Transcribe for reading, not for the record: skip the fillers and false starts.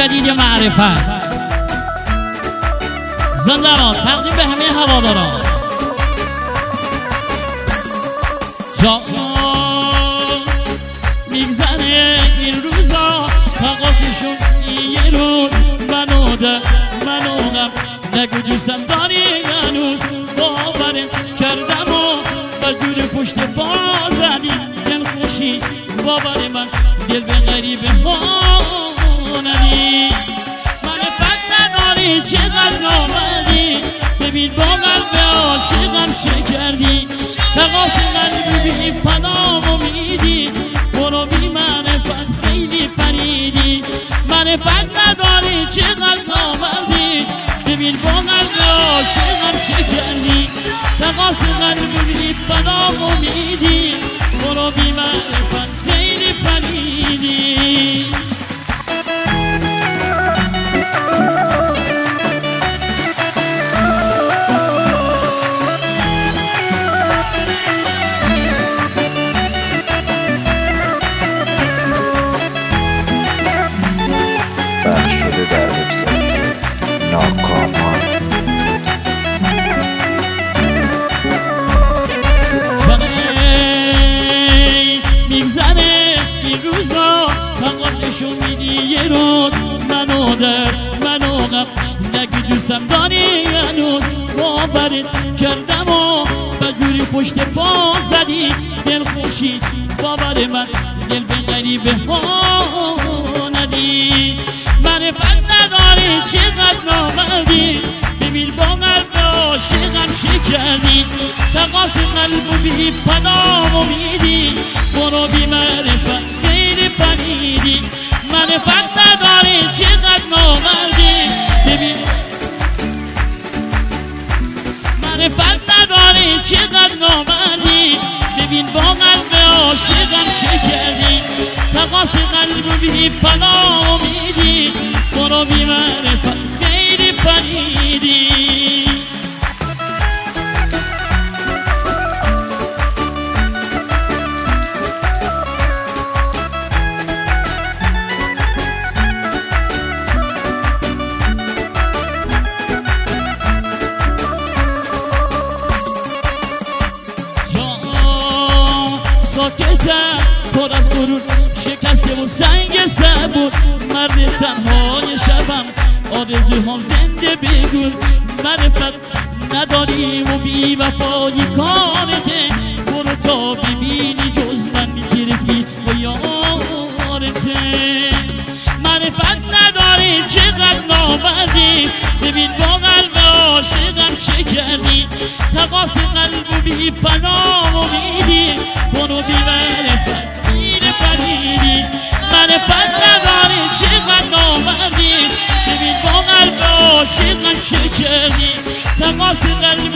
جدید معرفت زنده‌باد تقدیم به همه هواداران. جان میگذره این روزا تقاضیشون یه روز منو غم نگو دوستم داری هنوز باورت کردم و جور پشت پا زدی دل خوشی باور من دل به غریبه ها ندی معرفت نداری چقدر نامدی ببین با قلب عاشقم چه کردی تقاس قلب بی پناه امیدی برو بی معرفت خیلی پریدی معرفت نداری چقدر نامدی ببین با قلب عاشقم چه کردی تقاس قلب بی پناه امیدی برو بی معرفت خیلی پریدی پخش شده در وبسایت ناکامان. میگذره این روزا تقاضیشو میدی یه روز منو غم نگی دوستم داری هنوز باورت کردم و جوری پشت پا زدی دل خوشی باور من دل به غریبه ها ندی معرفت نداری چقدر نامردی ببین با قلب عاشقم چه کردی تقاس قلب بی پناه امیدی برو بی معرفت خیلی پریدی معرفت نداری چقدر نامردی ببین معرفت نداری چقدر نامردی ببین با قلب عاشقم چه کردی تقاس قلب بی پناه امیدی برو بی معرفت خیلی پریدی ساکتم پر از غرور شکسته و سنگ صبور مرد تنهای شبم آرزوهام زنده بگور معرفت نداری و بی وفایی کارته برو تا ببینی جز من میگرفی و یارته معرفت نداری چقدر نامردی ببین با قلب عاشقم چه کردی تقاس قلب بی پناه امیدی برو بی معرفت خیلی پریدی معرفت نداری چقدر نامردی ببین با قلب عاشقم چه کردی تقاس قلب